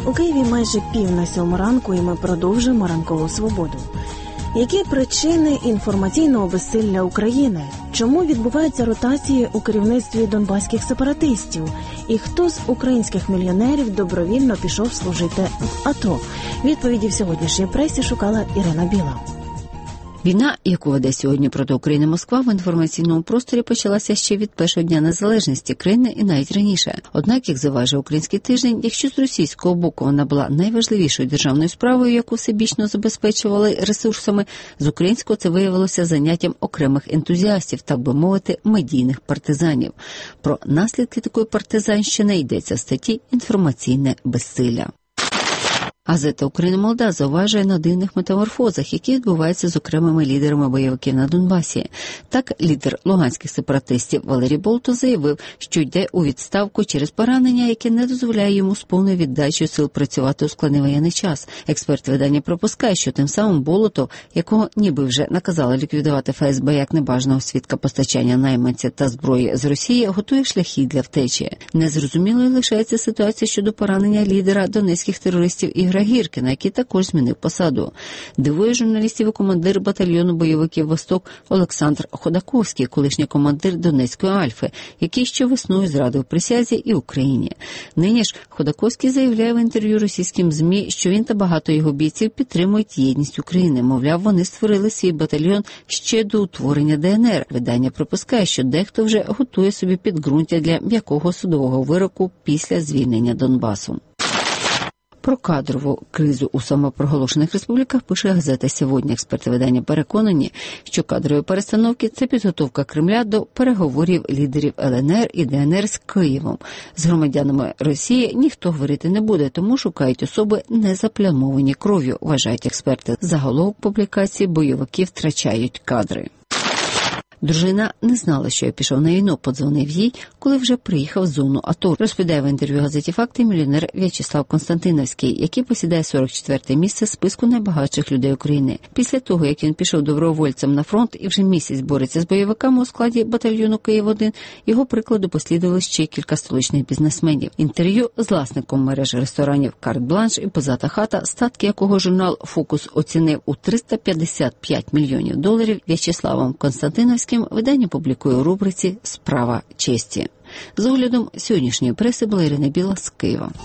У Києві майже 6:50 ранку, і ми продовжуємо ранкову свободу. Які причини інформаційного безсилля України? Чому відбуваються ротації у керівництві донбаських сепаратистів? І хто з українських мільйонерів добровільно пішов служити в АТО? Відповіді в сьогоднішній пресі шукала Ірина Біла. Війна, яку веде сьогодні проти України Москва, в інформаційному просторі почалася ще від першого дня незалежності країни і навіть раніше. Однак, як заважає «Український тиждень», якщо з російського боку вона була найважливішою державною справою, яку всебічно забезпечували ресурсами, з українського це виявилося заняттям окремих ентузіастів, так би мовити, медійних партизанів. Про наслідки такої партизанщини йдеться в статті «Інформаційне безсилля». Газета «Україна молода» зауважує на дивних метаморфозах, які відбуваються з окремими лідерами бойовиків на Донбасі. Так, лідер луганських сепаратистів Валерій Болтов заявив, що йде у відставку через поранення, яке не дозволяє йому з повною віддачею сил працювати у складний воєнний час. Експерт видання припускає, що тим самим Болотов, якого ніби вже наказали ліквідувати ФСБ як небажаного свідка постачання найманців та зброї з Росії, готує шляхи для втечі. Незрозумілою лишається ситуація щодо поранення лідера донецьких терористів Ігоря Гіркіна, який також змінив посаду. Дивує журналістів і командир батальйону бойовиків «Восток» Олександр Ходаковський, колишній командир Донецької Альфи, який ще весною зрадив присязі і Україні. Нині ж Ходаковський заявляє в інтерв'ю російським ЗМІ, що він та багато його бійців підтримують єдність України. Мовляв, вони створили свій батальйон ще до утворення ДНР. Видання припускає, що дехто вже готує собі підґрунтя для м'якого судового вироку після звільнення Донбасу. Про кадрову кризу у самопроголошених республіках пише газета «Сьогодні». Експерти видання переконані, що кадрові перестановки – це підготовка Кремля до переговорів лідерів ЛНР і ДНР з Києвом. З громадянами Росії ніхто говорити не буде, тому шукають особи, не заплямовані кров'ю, вважають експерти. Заголовок публікації «Бойовики втрачають кадри». Дружина не знала, що я пішов на війну, подзвонив їй, коли вже приїхав в зону АТО. Розповідає в інтерв'ю газеті «Факти» мільйонер В'ячеслав Константиновський, який посідає 44-те місце в списку найбагатших людей України. Після того, як він пішов добровольцем на фронт і вже місяць бореться з бойовиками у складі батальйону «Київ-1», його прикладу послідували ще кілька столичних бізнесменів. Інтерв'ю з власником мережі ресторанів «Карт Бланш» і «Позата хата», статки якого журнал «Фокус» оцінив у $355 мільйонів, В'ячеславом Константиновським видання публікує у рубриці «Справа честі». З оглядом сьогоднішньої преси була Ірина Біла з Києва.